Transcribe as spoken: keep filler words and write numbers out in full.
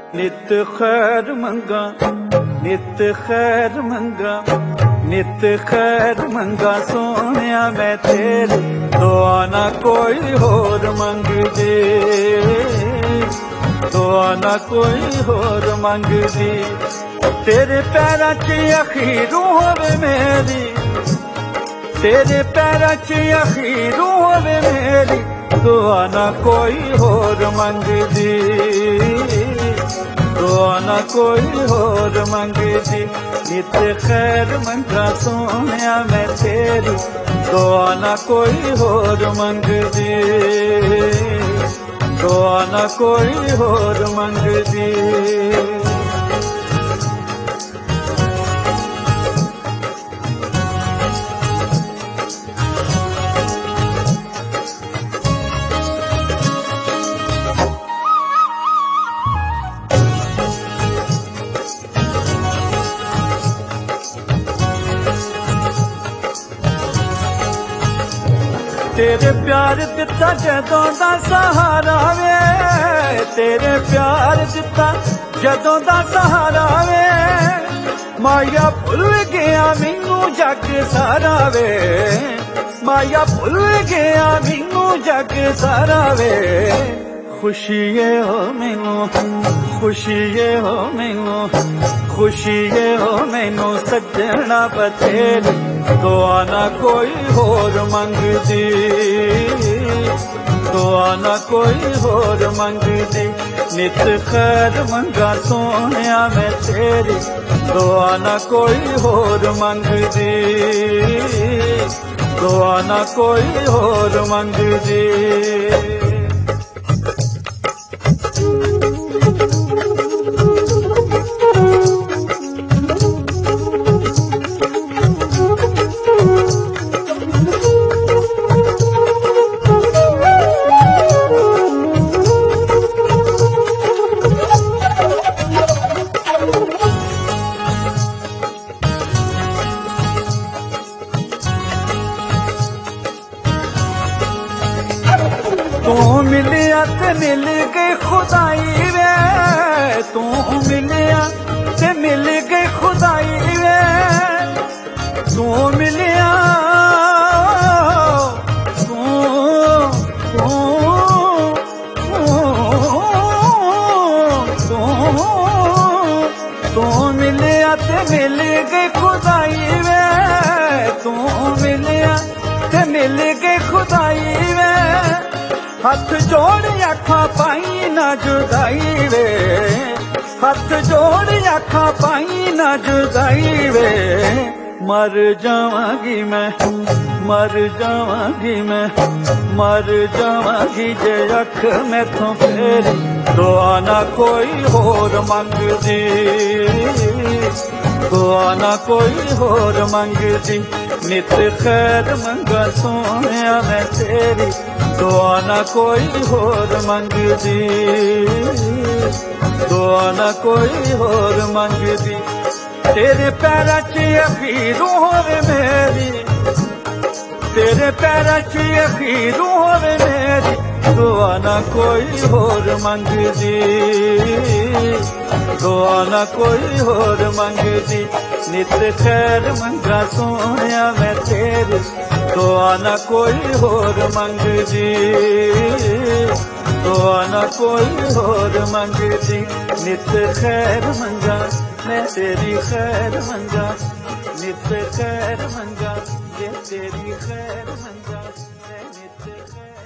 नित खैर मंगा नित खैर मंगा नित खैर मंगा सोनिया मैं तेरी दुआ ना कोई होर मंग दे दुआ ना कोई होर मंग दी तेरे पैरां च अखीरू होवे मेरी तेरे पैरां च अखीरू होवे मेरी दुआ ना कोई होर मंग दी दुआ ना कोई होर मंग दी नित खैर मंगा सोनिया मैं तेरी दुआ ना कोई होर मंग दी दुआ ना कोई होर मंग दी तेरे प्यार दिता जदों दा सहारा वे तेरे प्यार दिता जदों दा सहारा वे माया भुल गया मैनू जग सारा वे माया भुल गया मैनू जग सारा वे खुशिये हो मैनू खुशिये हो मैनू खुशिये हो मैनू सजना बतेरी दुआ ना कोई होर मंग दी दुआ ना कोई होर मंग दी नित खैर मंगा सोनिया मैं तेरी दुआ ना कोई होर मंग दी दुआ ना कोई होर मंग दी तू मिलिया ते मिल गई खुदाई वे तू मिलिया ते मिल गई खुदाई वे तू मिलिया तू तू तू तू मिलिया ते मिल गई खुदाई वे तू मिलिया ते मिल गई खुदाई वे हाथ जोड़ आखा पाई ना जुदाई वे हाथ जोड़ आखा पाई ना जुदाई वे मर जावांगी मैं मर जावांगी मैं मर जावांगी जे अख मैथों फेरी दुआ ना कोई होर मंग दी दुआ ना कोई होर मंग दी नित खैर मंगा सोनिया मैं तेरी दुआ ना कोई होर मंग दी दुआ ना कोई होर मंग दी तेरे पैरां च अखीरू होवे मेरी तेरे पैरां च अखीरू होवे मेरी दुआ ना कोई होर मंग दी दुआ ना कोई होर मंग दी नित खैर मंगा सोनिया मैं तेरी दुआ ना कोई होर मंग दी दुआ ना कोई होर मंग दी नित खैर मंगा मैं तेरी खैर मंगा नित खैर मंगा ये तेरी खैर मंगा मैं नित खैर